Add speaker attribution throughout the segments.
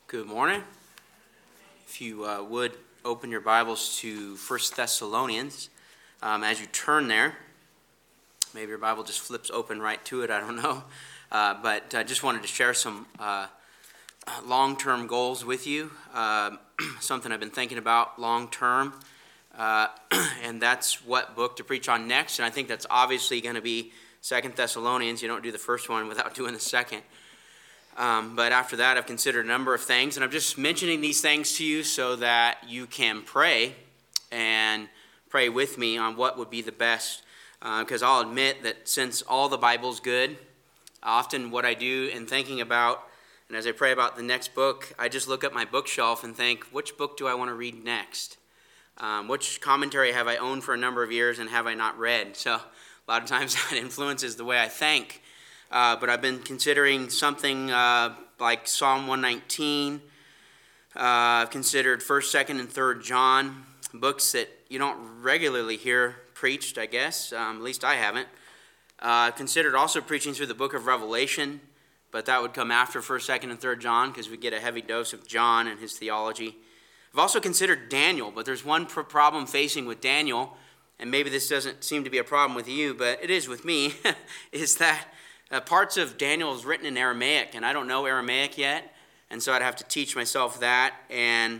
Speaker 1: Good morning. If you would open your Bibles to 1 Thessalonians. As you turn there, maybe your Bible just flips open right to it, I don't know. But I just wanted to share some long-term goals with you, something I've been thinking about long-term. And that's what book to preach on next. And I think that's obviously going to be 2 Thessalonians. You don't do the first one without doing the second. But after that, I've considered a number of things, and I'm just mentioning these things to you so that you can pray and pray with me on what would be the best. Because I'll admit that since all the Bible's good, often what I do in thinking about, and as I pray about the next book, I just look at my bookshelf and think, which book do I want to read next? Which commentary have I owned for a number of years and have I not read? So a lot of times that influences the way I think. But I've been considering something like Psalm 119. I've considered 1st, 2nd, and 3rd John, books that you don't regularly hear preached, I guess. At least I haven't. I've considered also preaching through the book of Revelation, but that would come after 1st, 2nd, and 3rd John because we get a heavy dose of John and his theology. I've also considered Daniel, but there's one problem facing with Daniel, and maybe this doesn't seem to be a problem with you, but it is with me, is that parts of Daniel is written in Aramaic, and I don't know Aramaic yet, and so I'd have to teach myself that. And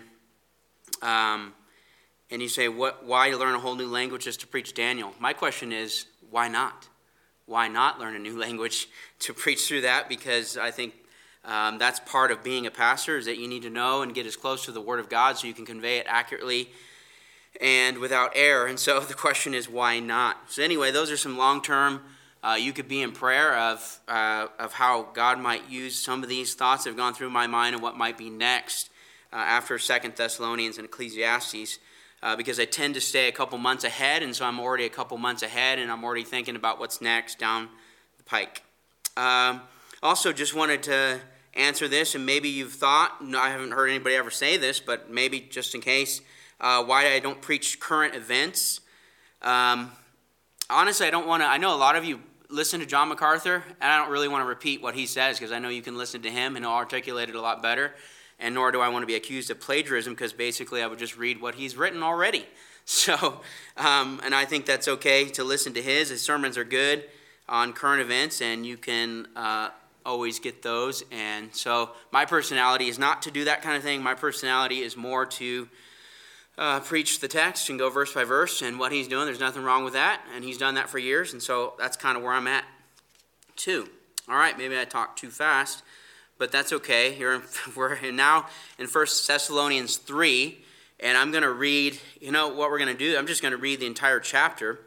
Speaker 1: you say, why learn a whole new language just to preach Daniel? My question is, why not? Why not learn a new language to preach through that? Because I think that's part of being a pastor, is that you need to know and get as close to the Word of God so you can convey it accurately and without error. And so the question is, why not? So anyway, those are some long-term. You could be in prayer of how God might use some of these thoughts that have gone through my mind and what might be next after 2 Thessalonians and Ecclesiastes, because I tend to stay a couple months ahead, and so I'm already a couple months ahead, and I'm already thinking about what's next down the pike. Also, just wanted to answer this, and maybe you've thought, no, I haven't heard anybody ever say this, but maybe just in case, why I don't preach current events. Honestly, I know a lot of you listen to John MacArthur, and I don't really want to repeat what he says because I know you can listen to him and he'll articulate it a lot better, and nor do I want to be accused of plagiarism because basically I would just read what he's written already. So, and I think that's okay to listen to his. His sermons are good on current events, and you can always get those. And so my personality is not to do that kind of thing. My personality is more to preach the text and go verse by verse, and what he's doing, there's nothing wrong with that, and he's done that for years, and so that's kind of where I'm at too. All right, maybe I talked too fast, but that's okay. We're now in 1 Thessalonians 3, and I'm going to read, what we're going to do, I'm just going to read the entire chapter,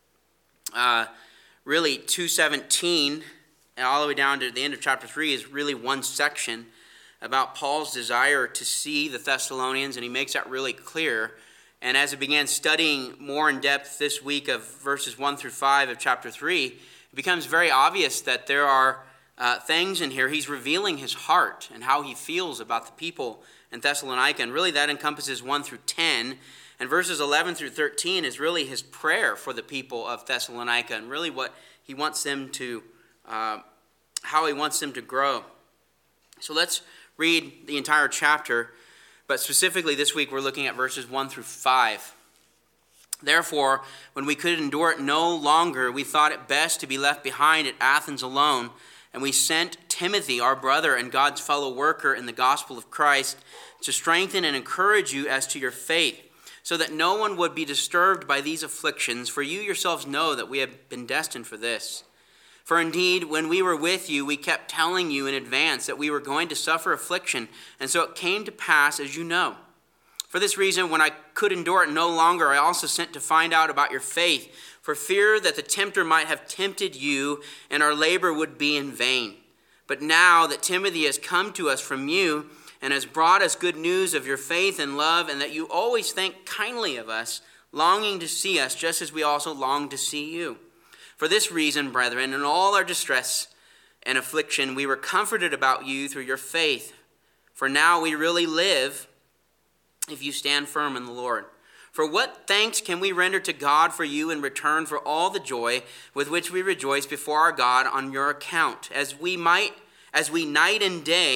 Speaker 1: really 2:17, and all the way down to the end of chapter 3 is really one section about Paul's desire to see the Thessalonians, and he makes that really clear. And as I began studying more in depth this week of verses 1 through 5 of chapter 3, it becomes very obvious that there are things in here. He's revealing his heart and how he feels about the people in Thessalonica, and really that encompasses 1 through 10. And verses 11 through 13 is really his prayer for the people of Thessalonica, and really what he wants them to, how he wants them to grow. So let's read the entire chapter, but specifically this week we're looking at verses 1 through 5. Therefore, when we could endure it no longer, we thought it best to be left behind at Athens alone, and we sent Timothy, our brother and God's fellow worker in the gospel of Christ, to strengthen and encourage you as to your faith, so that no one would be disturbed by these afflictions, for you yourselves know that we have been destined for this. For indeed, when we were with you, we kept telling you in advance that we were going to suffer affliction, and so it came to pass as you know. For this reason, when I could endure it no longer, I also sent to find out about your faith, for fear that the tempter might have tempted you, and our labor would be in vain. But now that Timothy has come to us from you, and has brought us good news of your faith and love, and that you always think kindly of us, longing to see us, just as we also long to see you. For this reason, brethren, in all our distress and affliction, we were comforted about you through your faith. For now we really live if you stand firm in the Lord. For what thanks can we render to God for you in return for all the joy with which we rejoice before our God on your account, as we night and day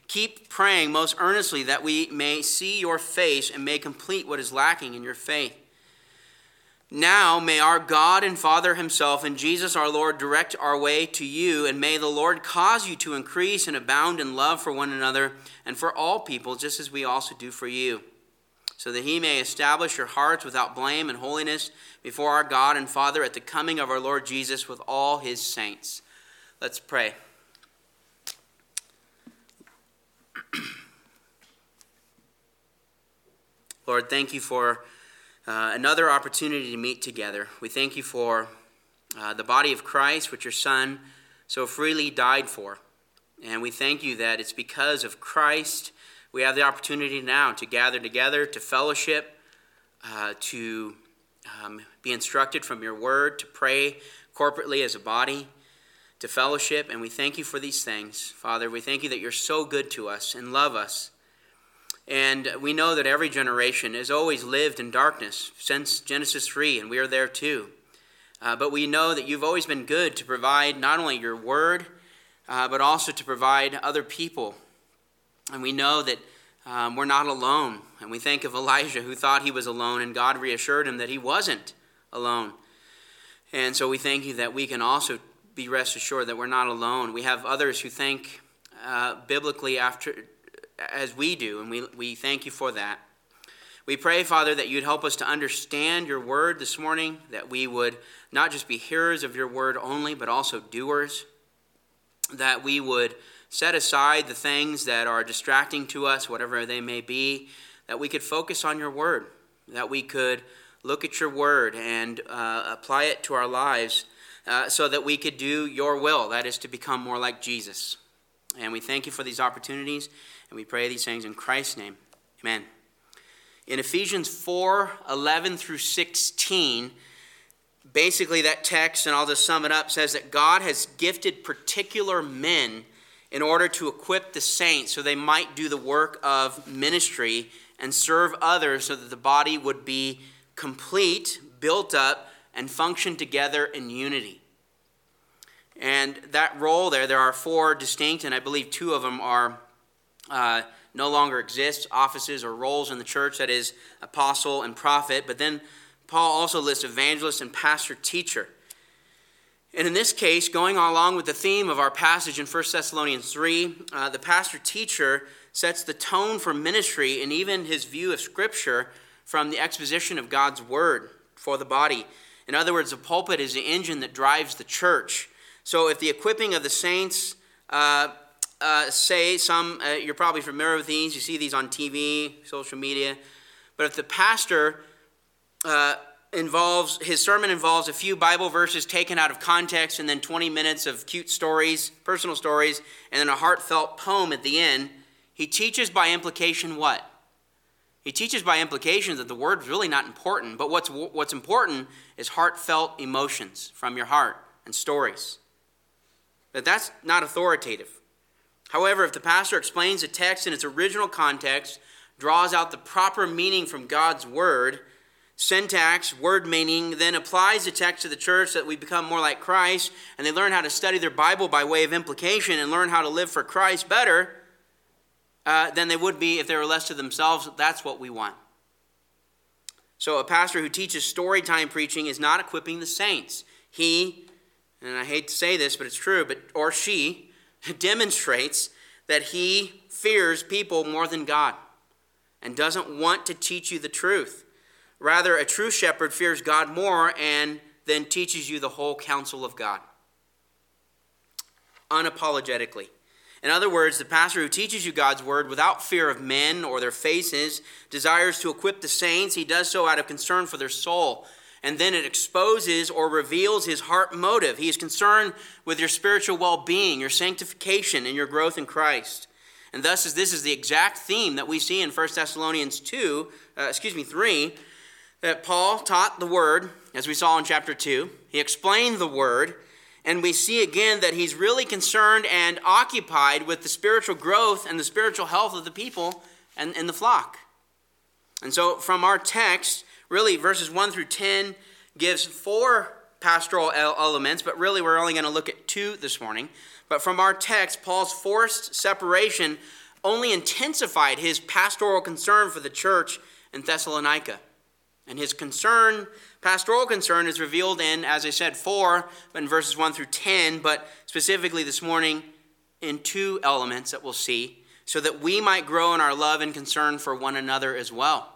Speaker 1: keep praying most earnestly that we may see your face and may complete what is lacking in your faith. Now may our God and Father himself and Jesus our Lord direct our way to you, and may the Lord cause you to increase and abound in love for one another and for all people, just as we also do for you, so that he may establish your hearts without blame and holiness before our God and Father at the coming of our Lord Jesus with all his saints. Let's pray. Lord, thank you for another opportunity to meet together. We thank you for the body of Christ, which your Son so freely died for. And we thank you that it's because of Christ we have the opportunity now to gather together, to fellowship, to be instructed from your word, to pray corporately as a body, to fellowship. And we thank you for these things. Father, we thank you that you're so good to us and love us. And we know that every generation has always lived in darkness since Genesis 3, and we are there too. But we know that you've always been good to provide not only your word, but also to provide other people. And we know that we're not alone. And we think of Elijah, who thought he was alone, and God reassured him that he wasn't alone. And so we thank you that we can also be rest assured that we're not alone. We have others who think biblically as we do, and we thank you for that. We pray, Father, that you'd help us to understand your word this morning, that we would not just be hearers of your word only, but also doers, that we would set aside the things that are distracting to us, whatever they may be, that we could focus on your word, that we could look at your word and apply it to our lives so that we could do your will, that is to become more like Jesus. And we thank you for these opportunities, and we pray these things in Christ's name. Amen. In Ephesians 4:11 through 16, basically that text, and I'll just sum it up, says that God has gifted particular men in order to equip the saints so they might do the work of ministry and serve others so that the body would be complete, built up, and function together in unity. And that role there are four distinct, and I believe two of them are no longer exist, offices or roles in the church, that is apostle and prophet. But then Paul also lists evangelist and pastor-teacher. And in this case, going along with the theme of our passage in 1 Thessalonians 3, the pastor-teacher sets the tone for ministry and even his view of Scripture from the exposition of God's Word for the body. In other words, the pulpit is the engine that drives the church. So if the equipping of the saints, you're probably familiar with these, you see these on TV, social media, but if the pastor his sermon involves a few Bible verses taken out of context and then 20 minutes of cute stories, personal stories, and then a heartfelt poem at the end, he teaches by implication what? He teaches by implication that the word is really not important, but what's important is heartfelt emotions from your heart and stories. But that's not authoritative. However, if the pastor explains the text in its original context, draws out the proper meaning from God's word, syntax, word meaning, then applies the text to the church so that we become more like Christ, and they learn how to study their Bible by way of implication and learn how to live for Christ better than they would be if they were left to themselves. That's what we want. So a pastor who teaches story time preaching is not equipping the saints. He, and I hate to say this, but it's true, or she demonstrates that he fears people more than God and doesn't want to teach you the truth. Rather, a true shepherd fears God more and then teaches you the whole counsel of God, unapologetically. In other words, the pastor who teaches you God's word without fear of men or their faces desires to equip the saints. He does so out of concern for their soul. And then it exposes or reveals his heart motive. He is concerned with your spiritual well-being, your sanctification, and your growth in Christ. And thus, this is the exact theme that we see in 1 Thessalonians 3, that Paul taught the word, as we saw in chapter 2. He explained the word, and we see again that he's really concerned and occupied with the spiritual growth and the spiritual health of the people and the flock. And so from our text, really verses 1 through 10 gives 4 pastoral elements, but really we're only going to look at 2 this morning. But from our text, Paul's forced separation only intensified his pastoral concern for the church in Thessalonica. And his pastoral concern is revealed in, as I said, 4, but in verses 1 through 10, but specifically this morning in 2 elements that we'll see, so that we might grow in our love and concern for one another as well.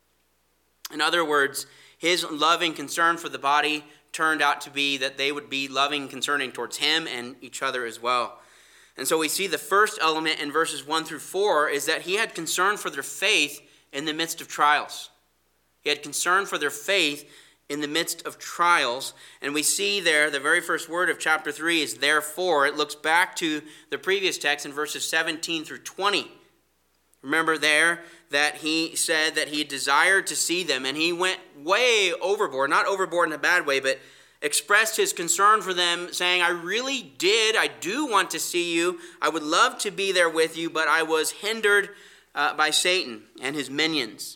Speaker 1: In other words, his love and concern for the body turned out to be that they would be loving and concerning towards him and each other as well. And so we see the first element in verses 1 through 4 is that he had concern for their faith in the midst of trials. He had concern for their faith in the midst of trials. And we see there, the very first word of chapter 3 is therefore. It looks back to the previous text in verses 17 through 20. Remember there that he said that he desired to see them, and he went way overboard, not overboard in a bad way, but expressed his concern for them, saying, I do want to see you. I would love to be there with you, but I was hindered by Satan and his minions.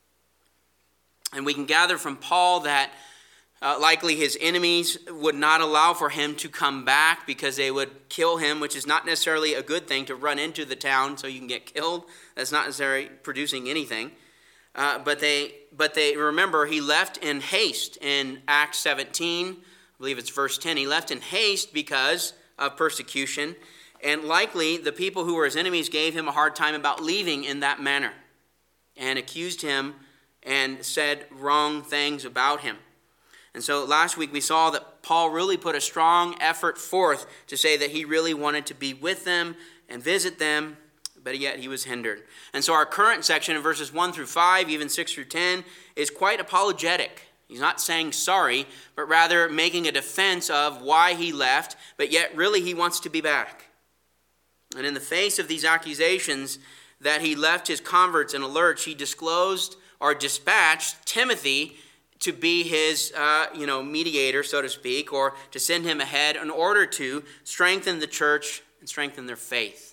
Speaker 1: And we can gather from Paul that likely his enemies would not allow for him to come back because they would kill him, which is not necessarily a good thing to run into the town so you can get killed. That's not necessarily producing anything. But they remember he left in haste in Acts 17. I believe it's verse 10. He left in haste because of persecution. And likely the people who were his enemies gave him a hard time about leaving in that manner and accused him and said wrong things about him. And so last week we saw that Paul really put a strong effort forth to say that he really wanted to be with them and visit them, but yet he was hindered. And so our current section in verses 1 through 5, even 6 through 10, is quite apologetic. He's not saying sorry, but rather making a defense of why he left, but yet really he wants to be back. And in the face of these accusations that he left his converts in a lurch, he disclosed or dispatched Timothy to be his mediator, so to speak, or to send him ahead in order to strengthen the church and strengthen their faith.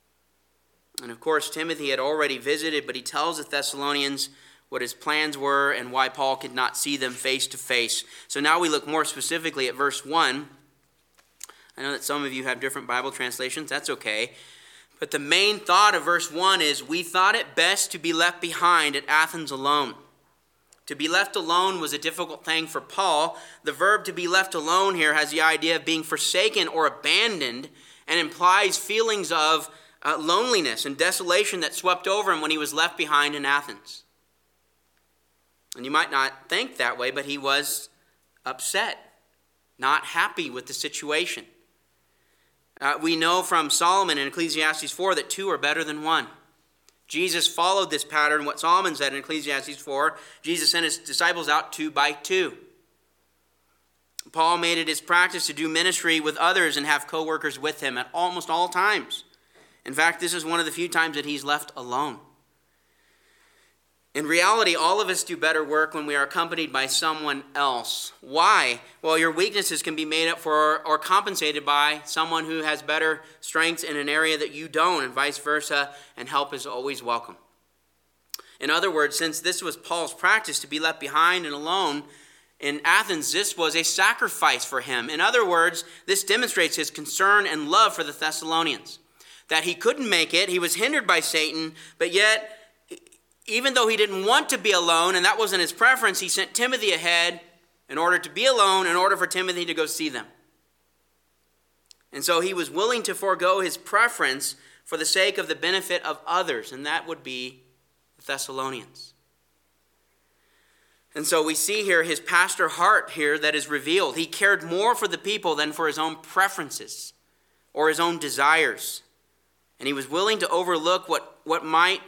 Speaker 1: And of course, Timothy had already visited, but he tells the Thessalonians what his plans were and why Paul could not see them face to face. So now we look more specifically at verse 1. I know that some of you have different Bible translations. That's okay. But the main thought of verse 1 is, we thought it best to be left behind at Athens alone. To be left alone was a difficult thing for Paul. The verb to be left alone here has the idea of being forsaken or abandoned and implies feelings of loneliness and desolation that swept over him when he was left behind in Athens. And you might not think that way, but he was upset, not happy with the situation. We know from Solomon in Ecclesiastes 4 that 2 are better than 1. Jesus followed this pattern, what Solomon said in Ecclesiastes 4. Jesus sent his disciples out 2 by 2. Paul made it his practice to do ministry with others and have co-workers with him at almost all times. In fact, this is one of the few times that he's left alone. In reality, all of us do better work when we are accompanied by someone else. Why? Well, your weaknesses can be made up for or compensated by someone who has better strengths in an area that you don't, and vice versa, and help is always welcome. In other words, since this was Paul's practice to be left behind and alone in Athens, this was a sacrifice for him. In other words, this demonstrates his concern and love for the Thessalonians. That he couldn't make it, he was hindered by Satan, but yet, even though he didn't want to be alone, and that wasn't his preference, he sent Timothy ahead in order to be alone, in order for Timothy to go see them. And so he was willing to forego his preference for the sake of the benefit of others, and that would be the Thessalonians. And so we see here his pastor heart here that is revealed. He cared more for the people than for his own preferences or his own desires. And he was willing to overlook what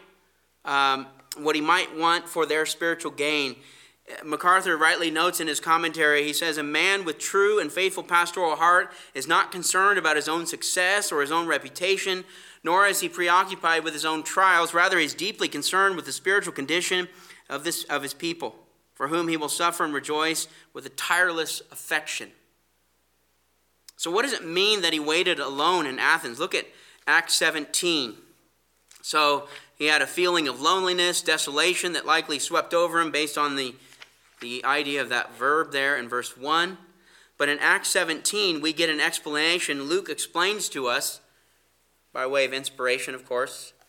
Speaker 1: he might want for their spiritual gain. MacArthur rightly notes in his commentary, he says, a man with true and faithful pastoral heart is not concerned about his own success or his own reputation, nor is he preoccupied with his own trials. Rather, he is deeply concerned with the spiritual condition of his people, for whom he will suffer and rejoice with a tireless affection. So what does it mean that he waited alone in Athens? Look at Acts 17. So he had a feeling of loneliness, desolation that likely swept over him based on the idea of that verb there in verse 1. But in Acts 17, we get an explanation. Luke explains to us, by way of inspiration, of course,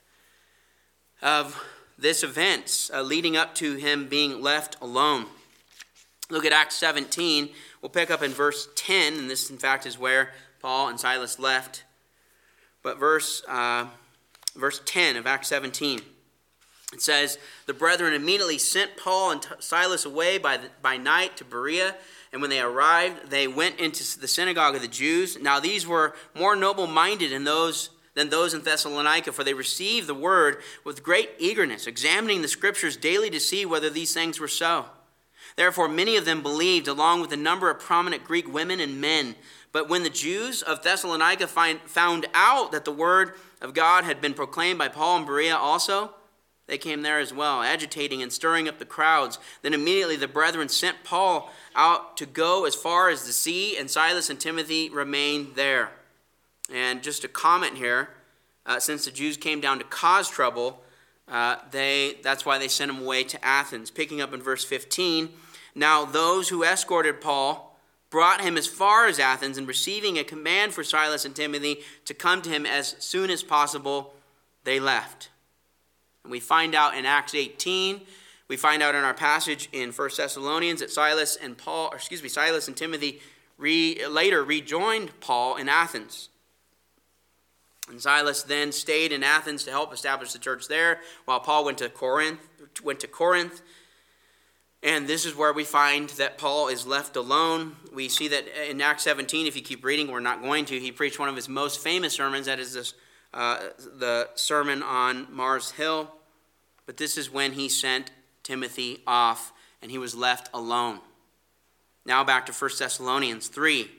Speaker 1: of this event leading up to him being left alone. Look at Acts 17. We'll pick up in verse 10, and this, in fact, is where Paul and Silas left. But verse 10 of Acts 17, it says, "The brethren immediately sent Paul and Silas away by night to Berea, and when they arrived, they went into the synagogue of the Jews. Now these were more noble-minded than those in Thessalonica, for they received the word with great eagerness, examining the scriptures daily to see whether these things were so. Therefore many of them believed, along with a number of prominent Greek women and men. But when the Jews of Thessalonica found out that the word of God had been proclaimed by Paul in Berea also, they came there as well, agitating and stirring up the crowds. Then immediately the brethren sent Paul out to go as far as the sea, and Silas and Timothy remained there." And just a comment here, since the Jews came down to cause trouble, that's why they sent him away to Athens. Picking up in verse 15, "Now those who escorted Paul brought him as far as Athens, and receiving a command for Silas and Timothy to come to him as soon as possible, they left." And we find out in Acts 18, we find out in our passage in 1 Thessalonians that Silas and Timothy later rejoined Paul in Athens. And Silas then stayed in Athens to help establish the church there, while Paul went to Corinth. And this is where we find that Paul is left alone. We see that in Acts 17, if you keep reading, we're not going to, he preached one of his most famous sermons, that is the Sermon on Mars Hill. But this is when he sent Timothy off, and he was left alone. Now back to 1 Thessalonians 3.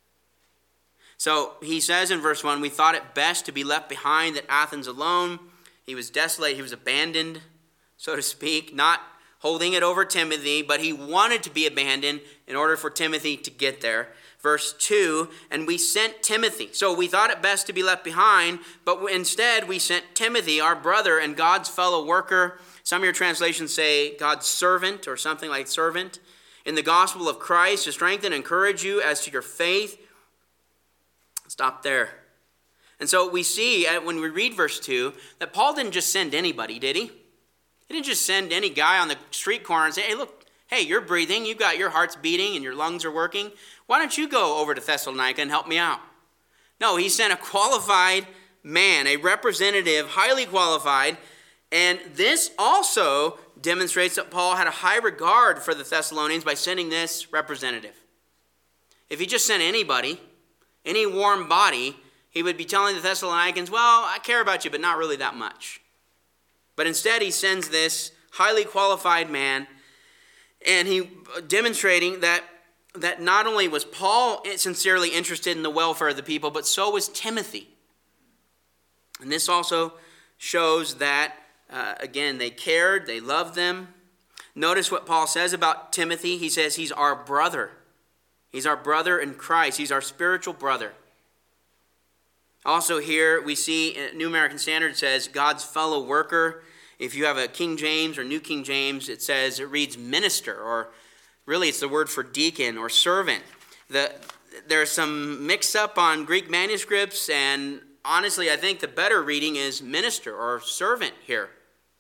Speaker 1: So he says in verse 1, "We thought it best to be left behind at Athens alone." He was desolate, he was abandoned, so to speak, not holding it over Timothy, but he wanted to be abandoned in order for Timothy to get there. Verse 2, "And we sent Timothy." So we thought it best to be left behind, but instead we sent Timothy, our brother and God's fellow worker. Some of your translations say God's servant or something like servant, "in the gospel of Christ, to strengthen and encourage you as to your faith." Stop there. And so we see when we read verse 2 that Paul didn't just send anybody, did he? He didn't just send any guy on the street corner and say, hey, you're breathing, you've got your heart's beating and your lungs are working. Why don't you go over to Thessalonica and help me out? No, he sent a qualified man, a representative, highly qualified. And this also demonstrates that Paul had a high regard for the Thessalonians by sending this representative. If he just sent anybody, any warm body, he would be telling the Thessalonians, well, I care about you, but not really that much. But instead, he sends this highly qualified man, and he demonstrating that not only was Paul sincerely interested in the welfare of the people, but so was Timothy. And this also shows that, again, they cared, they loved them. Notice what Paul says about Timothy. He says he's our brother. He's our brother in Christ. He's our spiritual brother. Also here we see New American Standard says God's fellow worker. If you have a King James or New King James, it reads minister, or really it's the word for deacon or servant. There's some mix-up on Greek manuscripts, and honestly I think the better reading is minister or servant here.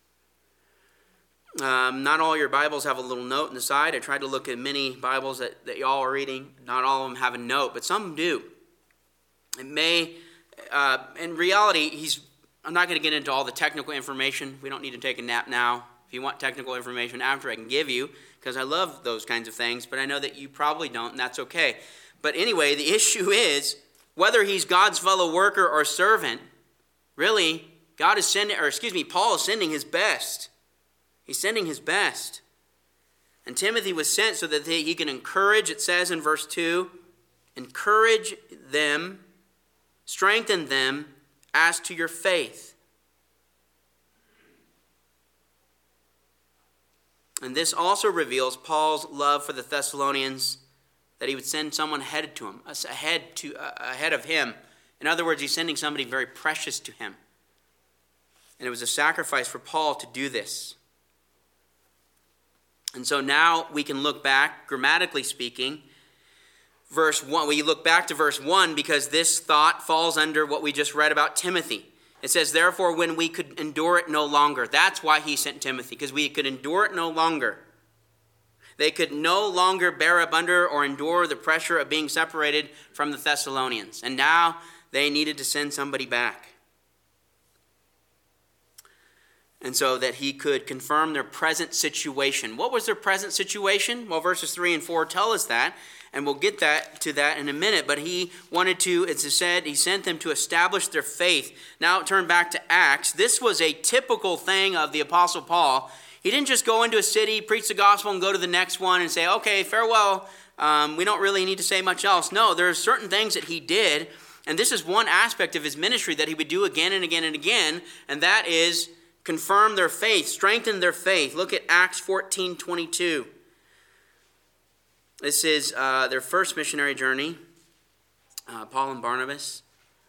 Speaker 1: Not all your Bibles have a little note in the side. I tried to look at many Bibles that y'all are reading. Not all of them have a note, but some do. It may, in reality, I'm not going to get into all the technical information. We don't need to take a nap now. If you want technical information after, I can give you, because I love those kinds of things, but I know that you probably don't, and that's okay. But anyway, the issue is, whether he's God's fellow worker or servant, really, Paul is sending his best. He's sending his best. And Timothy was sent so that he can encourage, it says in verse 2, encourage them, strengthen them as to your faith. And this also reveals Paul's love for the Thessalonians, that he would send someone ahead of him. In other words, he's sending somebody very precious to him. And it was a sacrifice for Paul to do this. And so now we can look back, grammatically speaking, verse 1. We look back to verse 1 because this thought falls under what we just read about Timothy. It says, therefore, when we could endure it no longer. That's why he sent Timothy, because we could endure it no longer. They could no longer bear up under or endure the pressure of being separated from the Thessalonians. And now they needed to send somebody back. And so that he could confirm their present situation. What was their present situation? Well, verses 3 and 4 tell us that. And we'll get to that in a minute. But he wanted to, as it said, he sent them to establish their faith. Now turn back to Acts. This was a typical thing of the Apostle Paul. He didn't just go into a city, preach the gospel, and go to the next one and say, okay, farewell. We don't really need to say much else. No, there are certain things that he did. And this is one aspect of his ministry that he would do again and again and again. And that is confirm their faith, strengthen their faith. Look at Acts 14:22. This is their first missionary journey, Paul and Barnabas.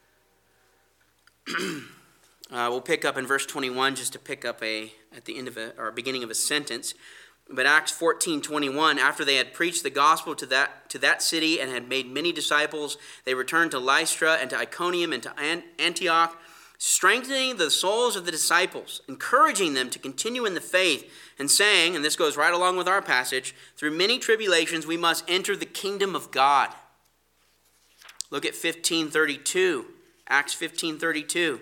Speaker 1: We'll pick up in verse 21 just to pick up at the end of or beginning of a sentence. But Acts 14:21, after they had preached the gospel to that city and had made many disciples, they returned to Lystra and to Iconium and to Antioch, strengthening the souls of the disciples, encouraging them to continue in the faith, and saying, and this goes right along with our passage, through many tribulations we must enter the kingdom of God. Look at 15:32, Acts 15:32.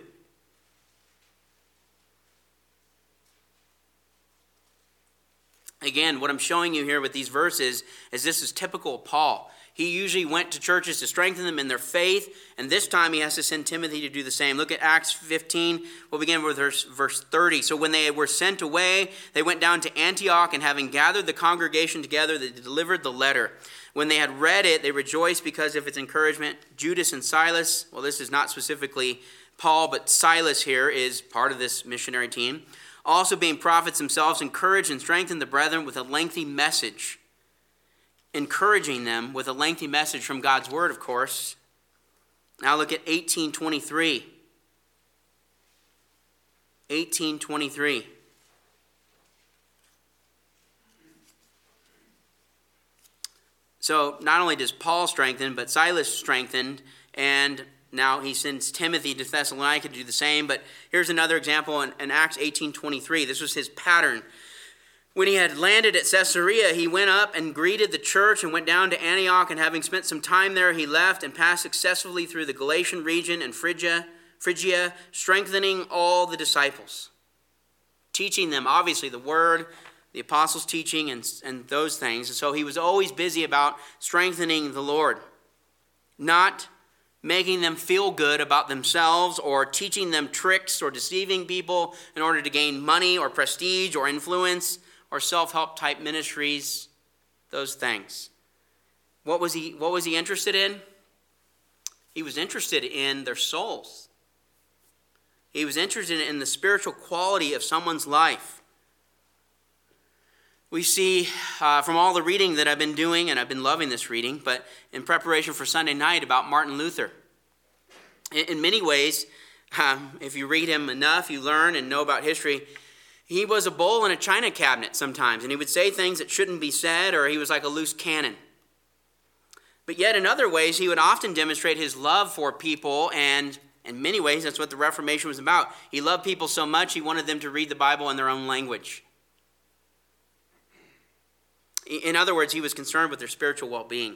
Speaker 1: Again, what I'm showing you here with these verses is this is typical of Paul. He usually went to churches to strengthen them in their faith, and this time he has to send Timothy to do the same. Look at Acts 15. We'll begin with verse 30. So when they were sent away, they went down to Antioch, and having gathered the congregation together, they delivered the letter. When they had read it, they rejoiced because of its encouragement. Judas and Silas, well, this is not specifically Paul, but Silas here is part of this missionary team, also being prophets themselves, encouraged and strengthened the brethren with a lengthy message. Encouraging them with a lengthy message from God's word, of course. Now look at 18:23. 18:23. So not only does Paul strengthen, but Silas strengthened, and now he sends Timothy to Thessalonica to do the same. But here's another example in Acts 18:23. This was his pattern. When he had landed at Caesarea, he went up and greeted the church and went down to Antioch. And having spent some time there, he left and passed successfully through the Galatian region and Phrygia, strengthening all the disciples, teaching them, obviously, the word, the apostles' teaching, and those things. And so he was always busy about strengthening the Lord, not making them feel good about themselves or teaching them tricks or deceiving people in order to gain money or prestige or influence or self-help type ministries, those things. What was he interested in? He was interested in their souls. He was interested in the spiritual quality of someone's life. We see from all the reading that I've been doing, and I've been loving this reading, but in preparation for Sunday night about Martin Luther. In many ways, if you read him enough, you learn and know about history. He was a bull in a china cabinet sometimes, and he would say things that shouldn't be said, or he was like a loose cannon. But yet in other ways, he would often demonstrate his love for people, and in many ways, that's what the Reformation was about. He loved people so much, he wanted them to read the Bible in their own language. In other words, he was concerned with their spiritual well-being.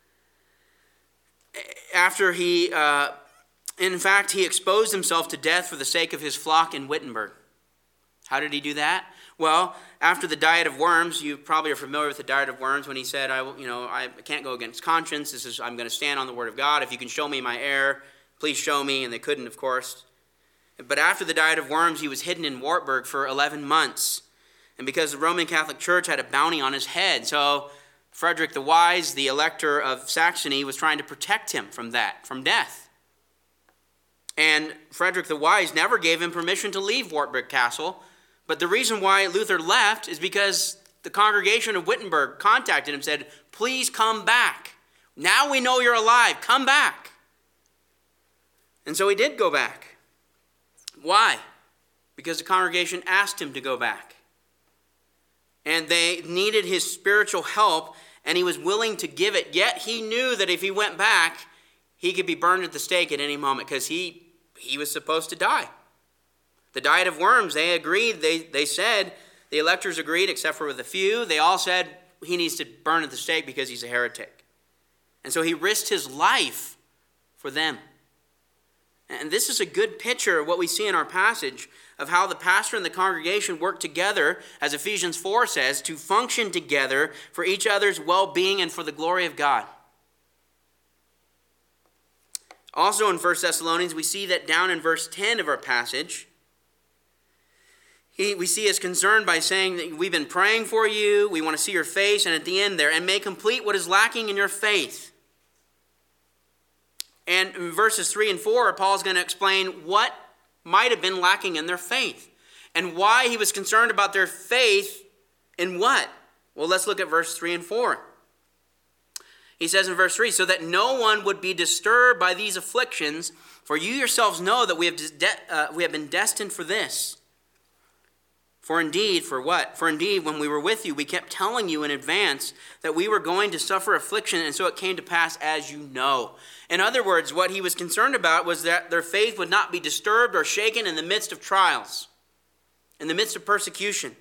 Speaker 1: After in fact, he exposed himself to death for the sake of his flock in Wittenberg. How did he do that? Well, after the diet of worms, you probably are familiar with the diet of worms when he said, I can't go against conscience. I'm going to stand on the word of God. If you can show me my error, please show me. And they couldn't, of course. But after the diet of worms, he was hidden in Wartburg for 11 months. And because the Roman Catholic Church had a bounty on his head, so Frederick the Wise, the Elector of Saxony, was trying to protect him from death. And Frederick the Wise never gave him permission to leave Wartburg Castle. But the reason why Luther left is because the congregation of Wittenberg contacted him and said, please come back. Now we know you're alive. Come back. And so he did go back. Why? Because the congregation asked him to go back. And they needed his spiritual help, and he was willing to give it. Yet he knew that if he went back, he could be burned at the stake at any moment because he was supposed to die. The diet of worms, they agreed. They said, the electors agreed, except for with a few. They all said he needs to burn at the stake because he's a heretic. And so he risked his life for them. And this is a good picture of what we see in our passage of how the pastor and the congregation work together, as Ephesians 4 says, to function together for each other's well-being and for the glory of God. Also in 1 Thessalonians, we see that down in verse 10 of our passage, we see his concern by saying that we've been praying for you, we want to see your face, and at the end there, and may complete what is lacking in your faith. And in verses 3 and 4, Paul's going to explain what might have been lacking in their faith and why he was concerned about their faith in what? Well, let's look at verse 3 and 4. He says in verse 3, so that no one would be disturbed by these afflictions, for you yourselves know that we have been destined for this. For indeed, when we were with you, we kept telling you in advance that we were going to suffer affliction, and so it came to pass as you know. In other words, what he was concerned about was that their faith would not be disturbed or shaken in the midst of trials, in the midst of persecution.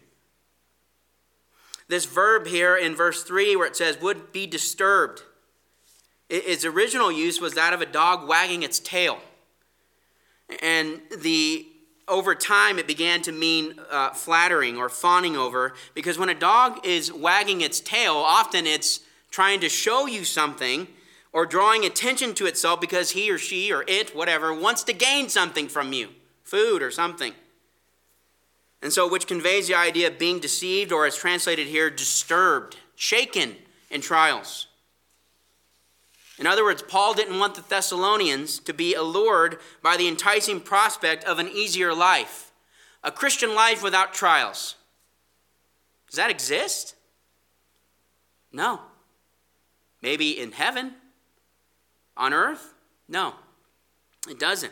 Speaker 1: This verb here in verse 3 where it says, would be disturbed, its original use was that of a dog wagging its tail. And over time, it began to mean flattering or fawning over, because when a dog is wagging its tail, often it's trying to show you something or drawing attention to itself because he or she or it, whatever, wants to gain something from you, food or something. And so, which conveys the idea of being deceived, or as translated here, disturbed, shaken in trials. In other words, Paul didn't want the Thessalonians to be allured by the enticing prospect of an easier life, a Christian life without trials. Does that exist? No. Maybe in heaven? On earth? No, it doesn't.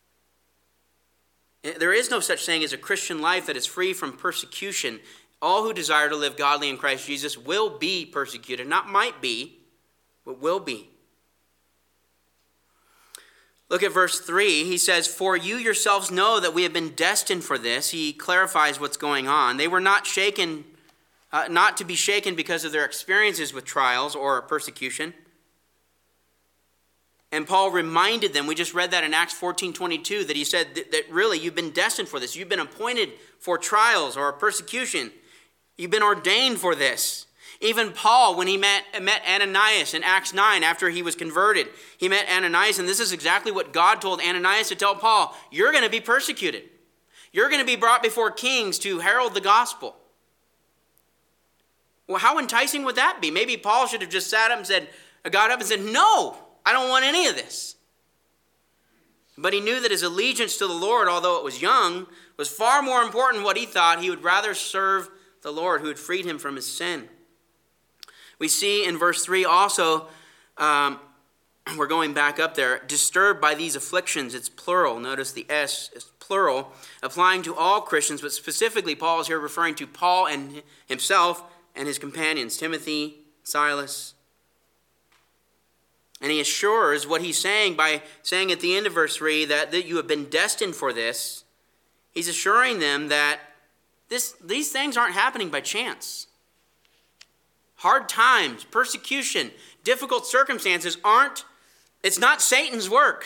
Speaker 1: There is no such thing as a Christian life that is free from persecution. All who desire to live godly in Christ Jesus will be persecuted. Not might be, but will be. Look at verse 3. He says, for you yourselves know that we have been destined for this. He clarifies what's going on. They were not to be shaken because of their experiences with trials or persecution. And Paul reminded them, we just read that in Acts 14:22, that he said that really you've been destined for this. You've been appointed for trials or persecution. You've been ordained for this. Even Paul, when he met Ananias in Acts 9 after he was converted, he met Ananias, and this is exactly what God told Ananias to tell Paul. You're going to be persecuted. You're going to be brought before kings to herald the gospel. Well, how enticing would that be? Maybe Paul should have just got up and said, no, I don't want any of this. But he knew that his allegiance to the Lord, although it was young, was far more important than what he thought. He would rather serve the Lord who had freed him from his sin. We see in verse 3 also, we're going back up there, disturbed by these afflictions. It's plural. Notice the S is plural, applying to all Christians, but specifically Paul is here referring to Paul and himself and his companions, Timothy, Silas. And he assures what he's saying by saying at the end of verse 3 that you have been destined for this. He's assuring them that these things aren't happening by chance. Hard times, persecution, difficult circumstances it's not Satan's work.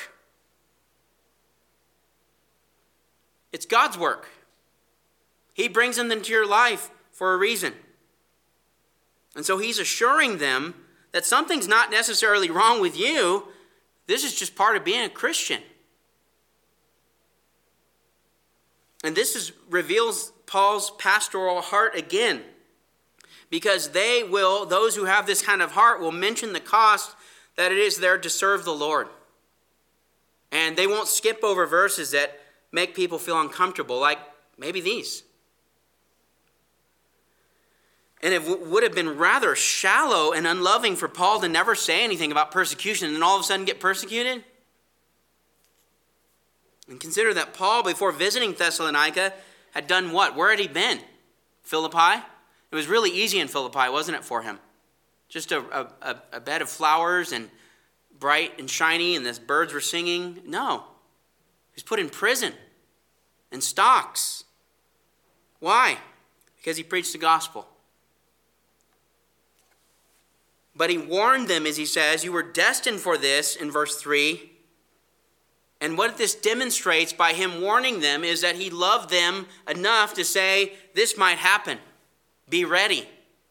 Speaker 1: It's God's work. He brings them into your life for a reason. And so he's assuring them that something's not necessarily wrong with you. This is just part of being a Christian. And this reveals Paul's pastoral heart again. Because those who have this kind of heart will mention the cost that it is there to serve the Lord. And they won't skip over verses that make people feel uncomfortable, like maybe these. And it would have been rather shallow and unloving for Paul to never say anything about persecution and then all of a sudden get persecuted. And consider that Paul, before visiting Thessalonica, had done what? Where had he been? Philippi? It was really easy in Philippi, wasn't it, for him? Just a bed of flowers and bright and shiny, and the birds were singing. No. He was put in prison. and stocks. Why? Because he preached the gospel. But he warned them, as he says, you were destined for this in verse 3. And what this demonstrates by him warning them is that he loved them enough to say, this might happen. Be ready.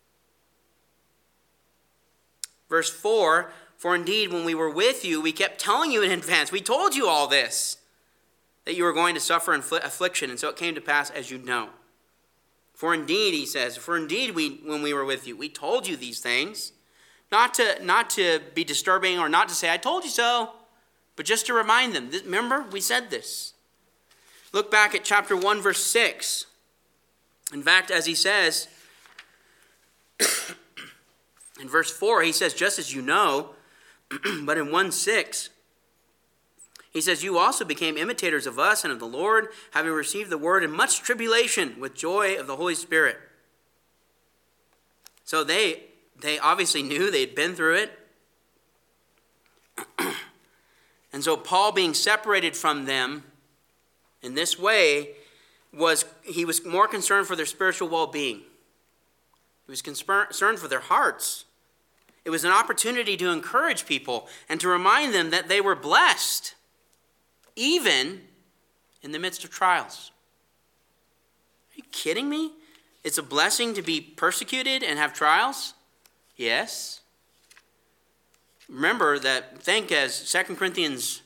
Speaker 1: Verse 4, for indeed when we were with you, we kept telling you in advance. We told you all this, that you were going to suffer affliction. And so it came to pass as you know. For indeed, he says, for indeed when we were with you, we told you these things. Not to be disturbing or not to say, I told you so. But just to remind them, remember, we said this. Look back at chapter 1, verse 6. In fact, as he says, in verse 4, he says, just as you know, but in 1:6, he says, you also became imitators of us and of the Lord, having received the word in much tribulation with joy of the Holy Spirit. So they obviously knew, they'd been through it. And so Paul, being separated from them in this way, he was more concerned for their spiritual well-being. He was concerned for their hearts. It was an opportunity to encourage people and to remind them that they were blessed, even in the midst of trials. Are you kidding me? It's a blessing to be persecuted and have trials? Yes. Remember that, think as 2 Corinthians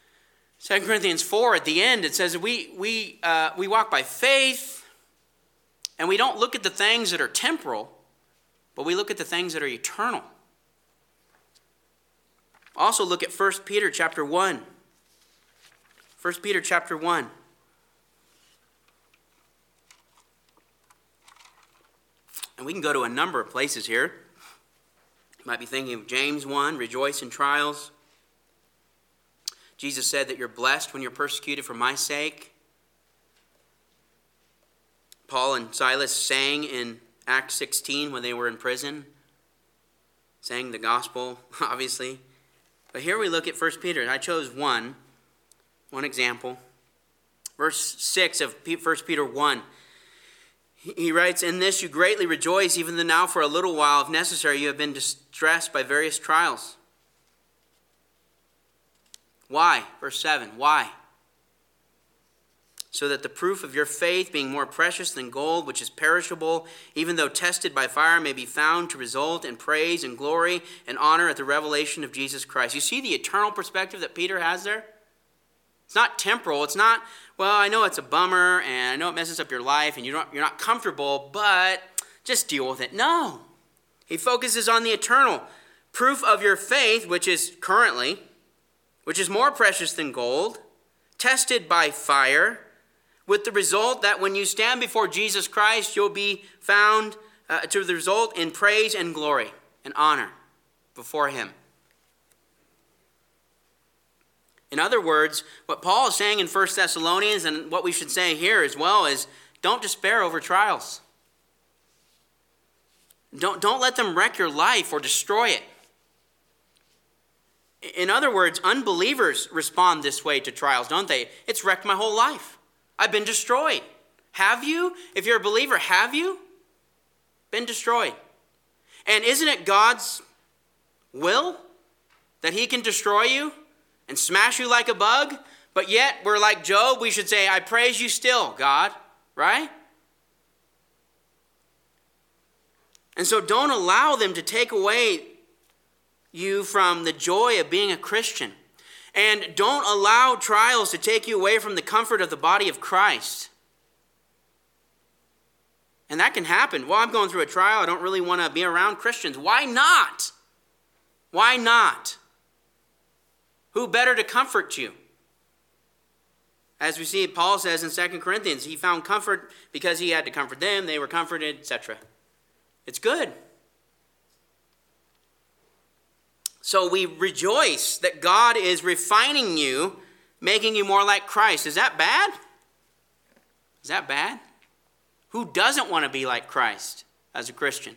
Speaker 1: 4 at the end, it says we walk by faith, and we don't look at the things that are temporal, but we look at the things that are eternal. Also look at 1 Peter chapter 1. 1 Peter chapter 1. And we can go to a number of places here. You might be thinking of James 1, rejoice in trials. Jesus said that you're blessed when you're persecuted for my sake. Paul and Silas sang in Acts 16 when they were in prison, sang the gospel, obviously. But here we look at 1 Peter. I chose one example. Verse 6 of 1 Peter 1. He writes, in this you greatly rejoice, even though now for a little while, if necessary, you have been distressed by various trials. Why? Verse 7. Why? So that the proof of your faith, being more precious than gold, which is perishable, even though tested by fire, may be found to result in praise and glory and honor at the revelation of Jesus Christ. You see the eternal perspective that Peter has there? It's not temporal. It's not, well, I know it's a bummer, and I know it messes up your life, and you're not comfortable, but just deal with it. No. He focuses on the eternal. Proof of your faith, which is currently, which is more precious than gold, tested by fire, with the result that when you stand before Jesus Christ, you'll be found to result in praise and glory and honor before him. In other words, what Paul is saying in 1 Thessalonians, and what we should say here as well, is don't despair over trials. Don't let them wreck your life or destroy it. In other words, unbelievers respond this way to trials, don't they? It's wrecked my whole life. I've been destroyed. Have you? If you're a believer, have you been destroyed? And isn't it God's will that he can destroy you and smash you like a bug? But yet, we're like Job. We should say, I praise you still, God. Right? And so don't allow them to take away you from the joy of being a Christian. And don't allow trials to take you away from the comfort of the body of Christ. And that can happen. Well, I'm going through a trial. I don't really want to be around Christians. Why not? Why not? Who better to comfort you? As we see, Paul says in 2 Corinthians, he found comfort because he had to comfort them. They were comforted, etc. It's good. So we rejoice that God is refining you, making you more like Christ. Is that bad? Is that bad? Who doesn't want to be like Christ as a Christian?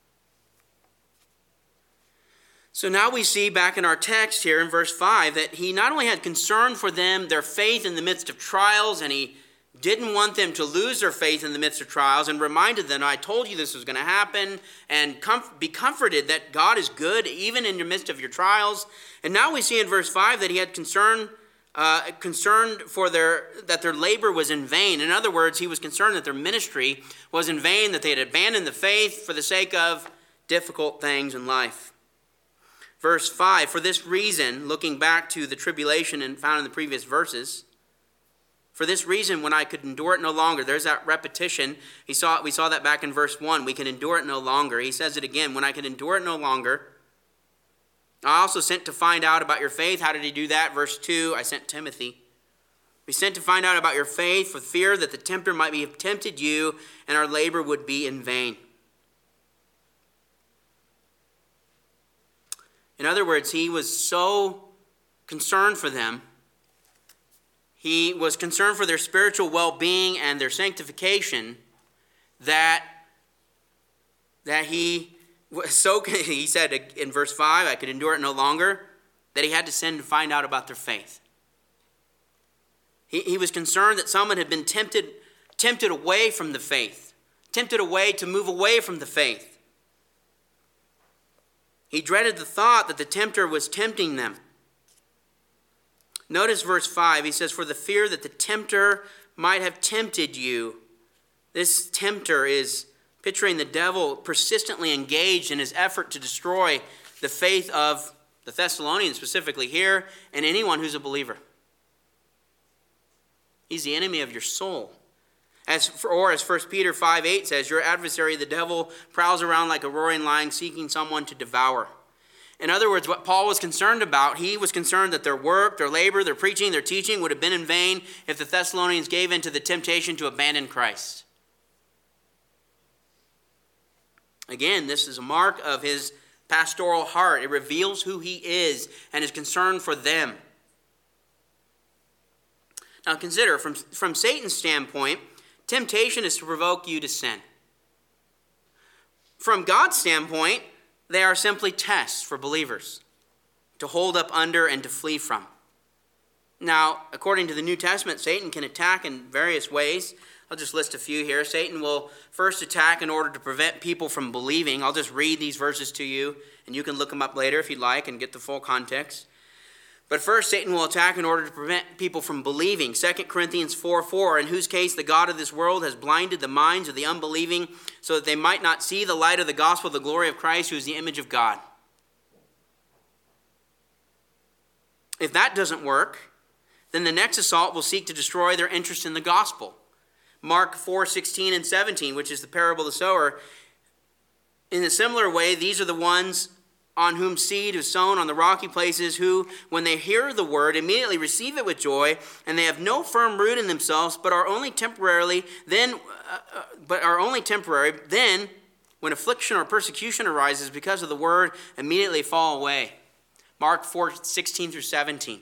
Speaker 1: So now we see back in our text here in verse 5 that he not only had concern for them, their faith in the midst of trials, and he didn't want them to lose their faith in the midst of trials, and reminded them, I told you this was going to happen, and be comforted that God is good even in the midst of your trials. And now we see in verse 5 that he had concerned for that their labor was in vain. In other words, he was concerned that their ministry was in vain, that they had abandoned the faith for the sake of difficult things in life. Verse 5, for this reason, looking back to the tribulation and found in the previous verses, for this reason, when I could endure it no longer, there's that repetition. We saw that back in verse 1. We can endure it no longer. He says it again, when I could endure it no longer. I also sent to find out about your faith. How did he do that? Verse 2, I sent Timothy. We sent to find out about your faith for fear that the tempter might have tempted you and our labor would be in vain. In other words, he was so concerned for them. He was concerned for their spiritual well-being and their sanctification that he was so, he said in verse 5, I could endure it no longer, that he had to send to find out about their faith. He was concerned that someone had been tempted away from the faith, tempted away to move away from the faith. He dreaded the thought that the tempter was tempting them. Notice verse 5, he says, for the fear that the tempter might have tempted you. This tempter is picturing the devil persistently engaged in his effort to destroy the faith of the Thessalonians, specifically here, and anyone who's a believer. He's the enemy of your soul. As 1 Peter 5:8 says, your adversary, the devil, prowls around like a roaring lion seeking someone to devour. In other words, what Paul was concerned about, he was concerned that their work, their labor, their preaching, their teaching would have been in vain if the Thessalonians gave in to the temptation to abandon Christ. Again, this is a mark of his pastoral heart. It reveals who he is and his concern for them. Now consider, from Satan's standpoint, temptation is to provoke you to sin. From God's standpoint, they are simply tests for believers to hold up under and to flee from. Now, according to the New Testament, Satan can attack in various ways. I'll just list a few here. Satan will first attack in order to prevent people from believing. I'll just read these verses to you, and you can look them up later if you'd like and get the full context. But first, Satan will attack in order to prevent people from believing. 2 Corinthians 4:4, in whose case the God of this world has blinded the minds of the unbelieving so that they might not see the light of the gospel of the glory of Christ, who is the image of God. If that doesn't work, then the next assault will seek to destroy their interest in the gospel. Mark 4:16 and 17, which is the parable of the sower. In a similar way, these are the ones on whom seed is sown on the rocky places, who, when they hear the word, immediately receive it with joy, and they have no firm root in themselves, but are only temporary. Then, when affliction or persecution arises because of the word, immediately fall away. Mark 4:16 through 17.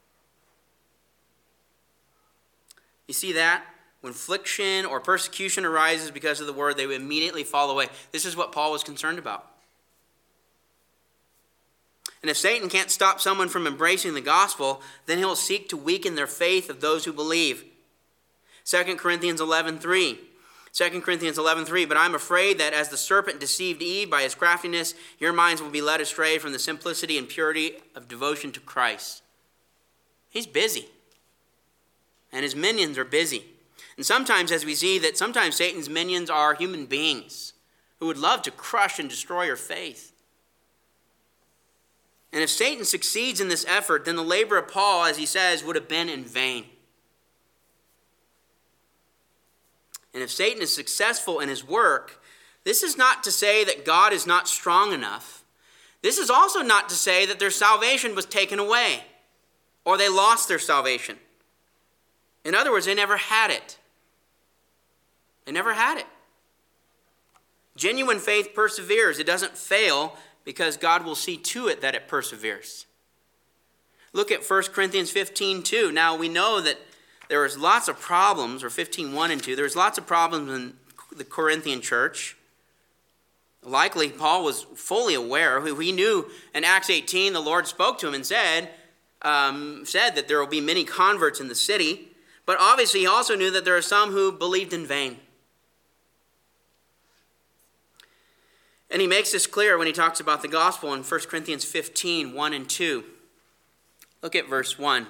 Speaker 1: You see that? When affliction or persecution arises because of the word, they will immediately fall away. This is what Paul was concerned about. And if Satan can't stop someone from embracing the gospel, then he'll seek to weaken their faith of those who believe. 2 Corinthians 11:3. 2 Corinthians 11:3, but I'm afraid that as the serpent deceived Eve by his craftiness, your minds will be led astray from the simplicity and purity of devotion to Christ. He's busy. And his minions are busy. And sometimes, as we see, that sometimes Satan's minions are human beings who would love to crush and destroy your faith. And if Satan succeeds in this effort, then the labor of Paul, as he says, would have been in vain. And if Satan is successful in his work, this is not to say that God is not strong enough. This is also not to say that their salvation was taken away or they lost their salvation. In other words, they never had it. They never had it. Genuine faith perseveres. It doesn't fail because God will see to it that it perseveres. Look at 1 Corinthians 15:2. Now we know that there was lots of problems, or 15:1 and 2. There was lots of problems in the Corinthian church. Likely Paul was fully aware. He knew in Acts 18 the Lord spoke to him and said that there will be many converts in the city. But obviously he also knew that there are some who believed in vain. And he makes this clear when he talks about the gospel in 1 Corinthians 15, 1 and 2. Look at verse 1.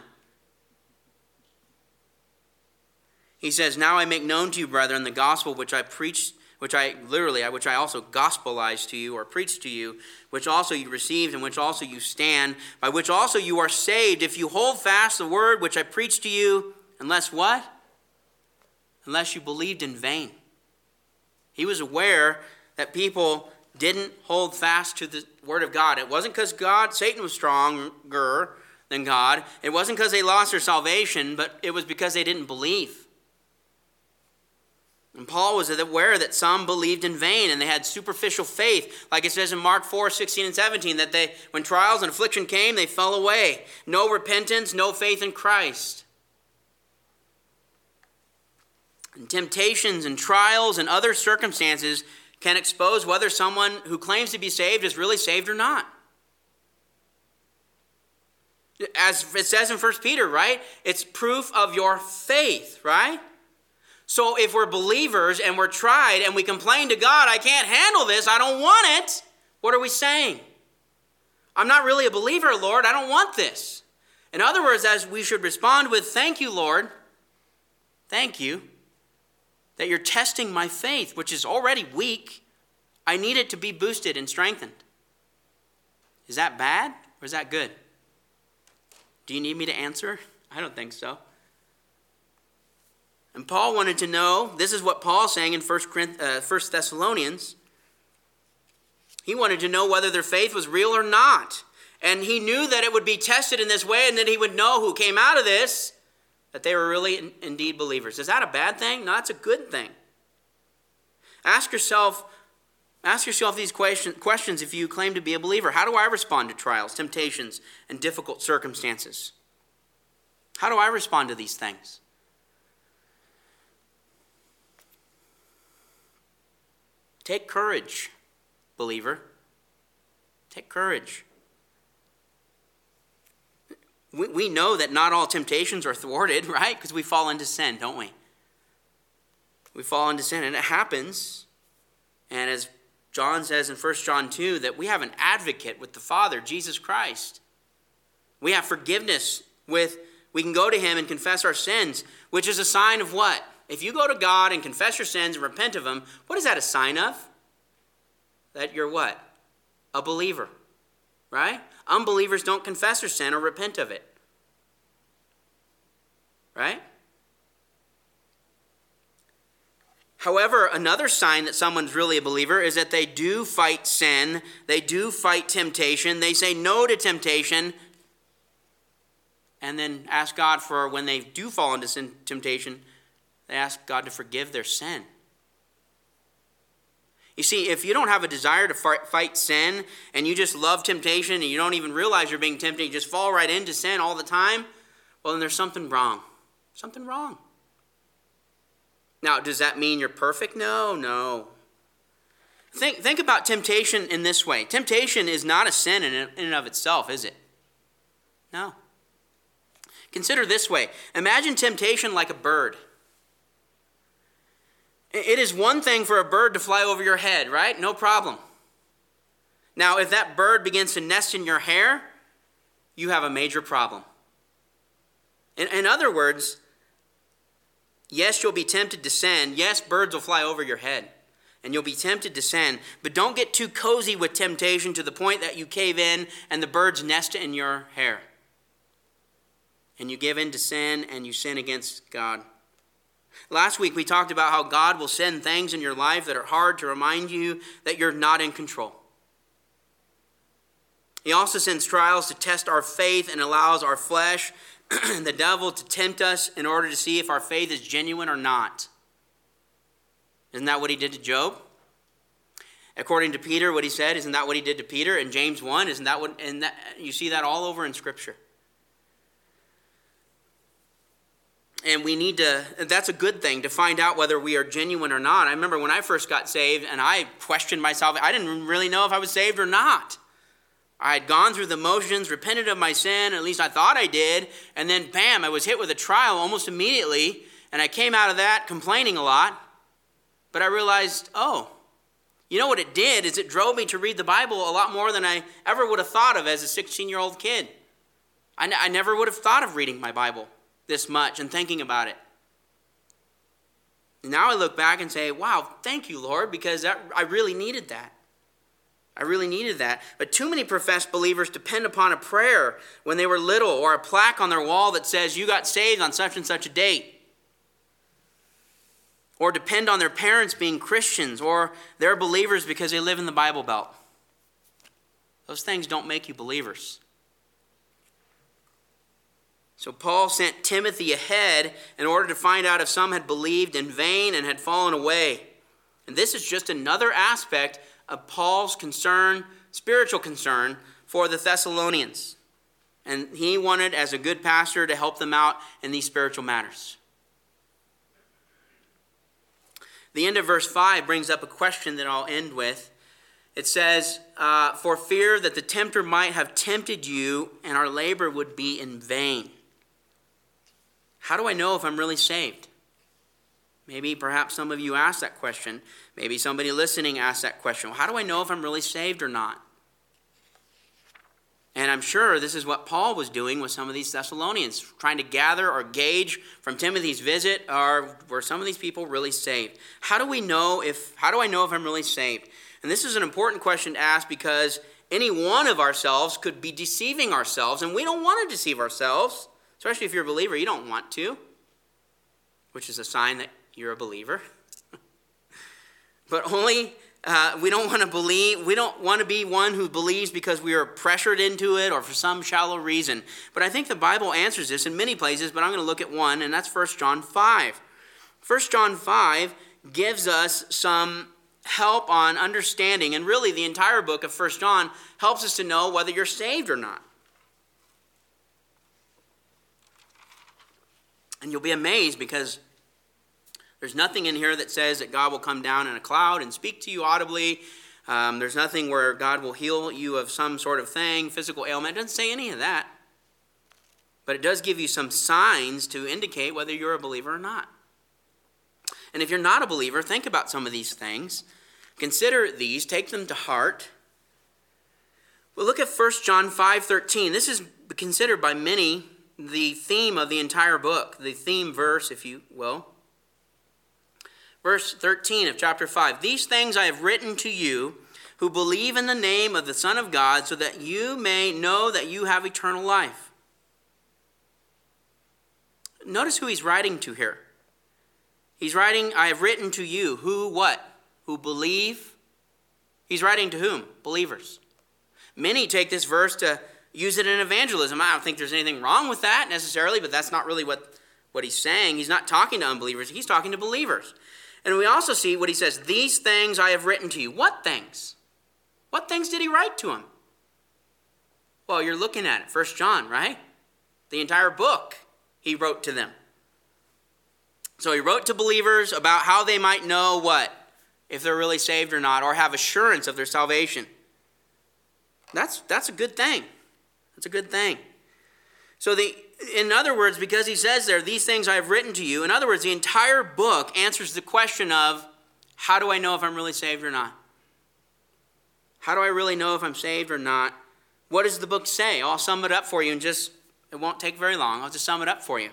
Speaker 1: He says, "Now I make known to you, brethren, the gospel which I preached, which I also gospelized to you or preached to you, which also you received and which also you stand, by which also you are saved, if you hold fast the word which I preached to you, unless what? Unless you believed in vain." He was aware that people didn't hold fast to the word of God. It wasn't because Satan was stronger than God. It wasn't because they lost their salvation, but it was because they didn't believe. And Paul was aware that some believed in vain and they had superficial faith. Like it says in Mark 4, 16 and 17, that when trials and affliction came, they fell away. No repentance, no faith in Christ. And temptations and trials and other circumstances can expose whether someone who claims to be saved is really saved or not. As it says in 1 Peter, right? It's proof of your faith, right? So if we're believers and we're tried and we complain to God, "I can't handle this, I don't want it," what are we saying? "I'm not really a believer, Lord, I don't want this." In other words, as we should respond with, "Thank you, Lord. Thank you that you're testing my faith, which is already weak. I need it to be boosted and strengthened." Is that bad or is that good? Do you need me to answer? I don't think so. And Paul wanted to know, this is what Paul's saying in 1 Thessalonians. He wanted to know whether their faith was real or not. And he knew that it would be tested in this way and that he would know who came out of this, that they were really indeed believers. Is that a bad thing? No, it's a good thing. Ask yourself these questions if you claim to be a believer. How do I respond to trials, temptations, and difficult circumstances? How do I respond to these things? Take courage, believer. Take courage. We know that not all temptations are thwarted, right? Because we fall into sin, don't we? We fall into sin, and it happens. And as John says in 1 John 2, that we have an advocate with the Father, Jesus Christ. We have forgiveness we can go to him and confess our sins, which is a sign of what? If you go to God and confess your sins and repent of them, what is that a sign of? That you're what? A believer, right? Unbelievers don't confess their sin or repent of it, right? However, another sign that someone's really a believer is that they do fight sin, they do fight temptation, they say no to temptation, and then ask God for, when they do fall into temptation, they ask God to forgive their sin. You see, if you don't have a desire to fight sin, and you just love temptation, and you don't even realize you're being tempted, you just fall right into sin all the time, well, then there's something wrong. Something wrong. Now, does that mean you're perfect? No. Think about temptation in this way. Temptation is not a sin in and of itself, is it? No. Consider this way. Imagine temptation like a bird. It is one thing for a bird to fly over your head, right? No problem. Now, if that bird begins to nest in your hair, you have a major problem. In other words, yes, you'll be tempted to sin. Yes, birds will fly over your head, and you'll be tempted to sin. But don't get too cozy with temptation to the point that you cave in and the birds nest in your hair. And you give in to sin and you sin against God. Last week we talked about how God will send things in your life that are hard to remind you that you're not in control. He also sends trials to test our faith and allows our flesh and the devil to tempt us in order to see if our faith is genuine or not. Isn't that what he did to Job? According to Peter, what he said, isn't that what he did to Peter in James 1? Isn't that what? And that, you see that all over in Scripture. And we need to, that's a good thing, to find out whether we are genuine or not. I remember when I first got saved and I questioned myself. I didn't really know if I was saved or not. I had gone through the motions, repented of my sin, at least I thought I did, and then bam, I was hit with a trial almost immediately, and I came out of that complaining a lot. But I realized, you know what it did is it drove me to read the Bible a lot more than I ever would have thought of as a 16-year-old kid. I never would have thought of reading my Bible this much and thinking about it. Now I look back and say, wow, thank you, Lord, because I really needed that. I really needed that. But too many professed believers depend upon a prayer when they were little or a plaque on their wall that says you got saved on such and such a date. Or depend on their parents being Christians or they're believers because they live in the Bible Belt. Those things don't make you believers. So Paul sent Timothy ahead in order to find out if some had believed in vain and had fallen away. And this is just another aspect of Paul's concern, spiritual concern, for the Thessalonians. And he wanted, as a good pastor, to help them out in these spiritual matters. The end of verse 5 brings up a question that I'll end with. It says, for fear that the tempter might have tempted you and our labor would be in vain. How do I know if I'm really saved? Maybe perhaps some of you asked that question. Maybe somebody listening asked that question. Well, how do I know if I'm really saved or not? And I'm sure this is what Paul was doing with some of these Thessalonians, trying to gather or gauge from Timothy's visit, were some of these people really saved? How do I know if I'm really saved? And this is an important question to ask because any one of ourselves could be deceiving ourselves, and we don't want to deceive ourselves, especially if you're a believer. You don't want to, which is a sign that you're a believer. But only we don't want to be one who believes because we are pressured into it or for some shallow reason. But I think the Bible answers this in many places, but I'm going to look at one, and that's 1 John 5. 1 John 5 gives us some help on understanding, and really the entire book of 1 John helps us to know whether you're saved or not. And you'll be amazed because there's nothing in here that says that God will come down in a cloud and speak to you audibly. There's nothing where God will heal you of some sort of thing, physical ailment. It doesn't say any of that. But it does give you some signs to indicate whether you're a believer or not. And if you're not a believer, think about some of these things. Consider these. Take them to heart. Well, look at 1 John 5:13. This is considered by many the theme of the entire book, the theme verse, if you will. Verse 13 of chapter 5. These things I have written to you who believe in the name of the Son of God, so that you may know that you have eternal life. Notice who he's writing to here. He's writing, I have written to you. Who what? Who believe. He's writing to whom? Believers. Many take this verse to use it in evangelism. I don't think there's anything wrong with that necessarily, but that's not really what he's saying. He's not talking to unbelievers. He's talking to believers. And we also see what he says, these things I have written to you. What things? What things did he write to them? Well, you're looking at it. 1 John, right? The entire book he wrote to them. So he wrote to believers about how they might know what? If they're really saved or not, or have assurance of their salvation. That's a good thing. That's a good thing. So in other words, because he says there, these things I have written to you, in other words, the entire book answers the question of, how do I know if I'm really saved or not? How do I really know if I'm saved or not? What does the book say? I'll sum it up for you, and it won't take very long. I'll just sum it up for you.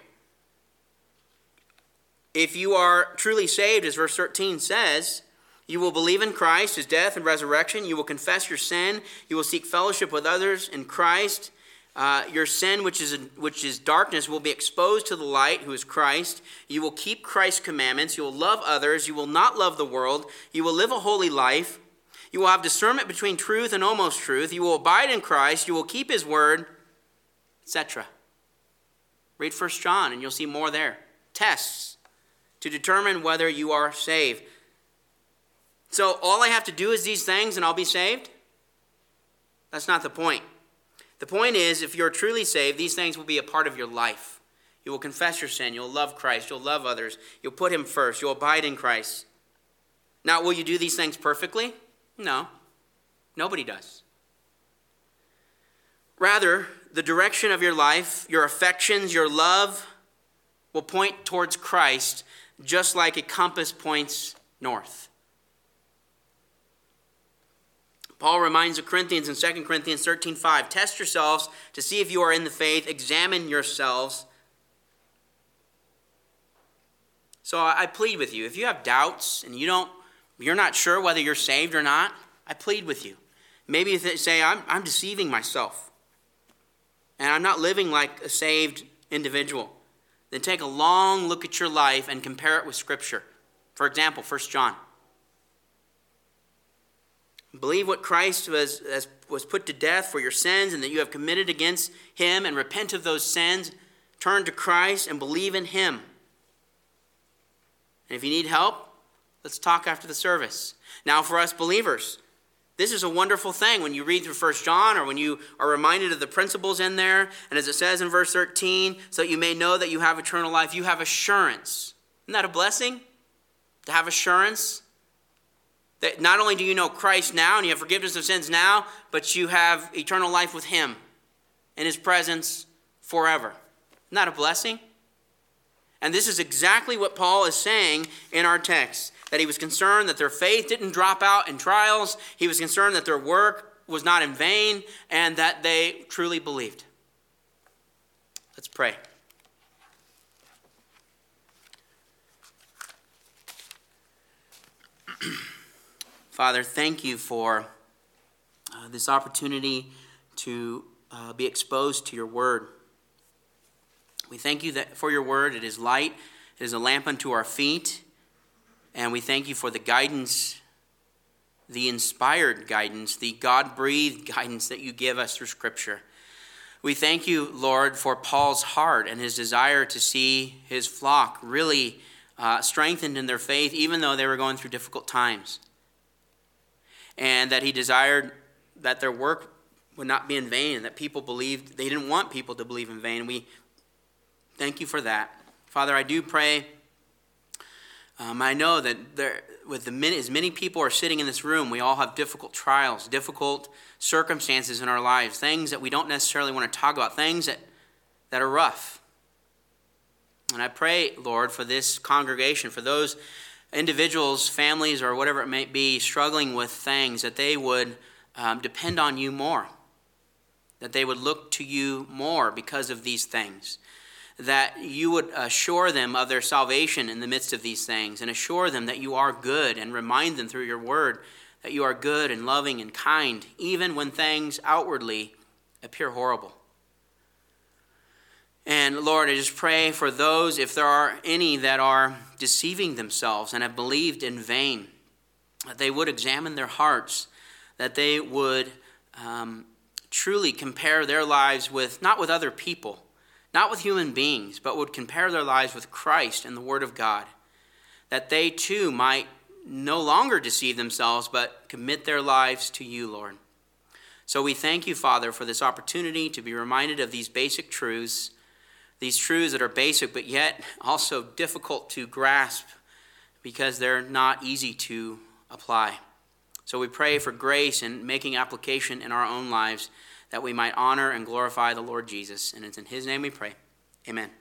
Speaker 1: If you are truly saved, as verse 13 says, you will believe in Christ, his death and resurrection. You will confess your sin. You will seek fellowship with others in Christ. Your sin, which is darkness, will be exposed to the light, who is Christ. You will keep Christ's commandments. You will love others. You will not love the world. You will live a holy life. You will have discernment between truth and almost truth. You will abide in Christ. You will keep his word, etc. Read 1 John and you'll see more there. Tests to determine whether you are saved. So all I have to do is these things and I'll be saved? That's not the point. The point is, if you're truly saved, these things will be a part of your life. You will confess your sin. You'll love Christ. You'll love others. You'll put him first. You'll abide in Christ. Now, will you do these things perfectly? No. Nobody does. Rather, the direction of your life, your affections, your love will point towards Christ, just like a compass points north. Paul reminds the Corinthians in 2 Corinthians 13:5, test yourselves to see if you are in the faith, examine yourselves. So I plead with you, if you have doubts and you're not sure whether you're saved or not, I plead with you. Maybe you say, I'm deceiving myself, and I'm not living like a saved individual. Then take a long look at your life and compare it with Scripture. For example, 1 John. Believe what Christ was put to death for your sins and that you have committed against him, and repent of those sins. Turn to Christ and believe in him. And if you need help, let's talk after the service. Now for us believers, this is a wonderful thing when you read through 1 John or when you are reminded of the principles in there. And as it says in verse 13, so that you may know that you have eternal life, you have assurance. Isn't that a blessing? To have assurance? That not only do you know Christ now and you have forgiveness of sins now, but you have eternal life with him in his presence forever. Isn't that a blessing? And this is exactly what Paul is saying in our text, that he was concerned that their faith didn't drop out in trials. He was concerned that their work was not in vain and that they truly believed. Let's pray. Father, thank you for this opportunity to be exposed to your word. We thank you that for your word. It is light. It is a lamp unto our feet. And we thank you for the guidance, the inspired guidance, the God-breathed guidance that you give us through Scripture. We thank you, Lord, for Paul's heart and his desire to see his flock really strengthened in their faith, even though they were going through difficult times. And that he desired that their work would not be in vain, and that people believed, they didn't want people to believe in vain. We thank you for that. Father, I do pray, I know that as many people are sitting in this room, we all have difficult trials, difficult circumstances in our lives, things that we don't necessarily want to talk about, things that are rough. And I pray, Lord, for this congregation, for those individuals, families, or whatever it may be, struggling with things, that they would depend on you more, that they would look to you more because of these things, that you would assure them of their salvation in the midst of these things, and assure them that you are good, and remind them through your word that you are good and loving and kind, even when things outwardly appear horrible. And Lord, I just pray for those, if there are any that are deceiving themselves and have believed in vain, that they would examine their hearts, that they would truly compare their lives with, not with other people, not with human beings, but would compare their lives with Christ and the Word of God, that they too might no longer deceive themselves, but commit their lives to you, Lord. So we thank you, Father, for this opportunity to be reminded of these basic truths, these truths that are basic but yet also difficult to grasp because they're not easy to apply. So we pray for grace in making application in our own lives, that we might honor and glorify the Lord Jesus. And it's in his name we pray. Amen.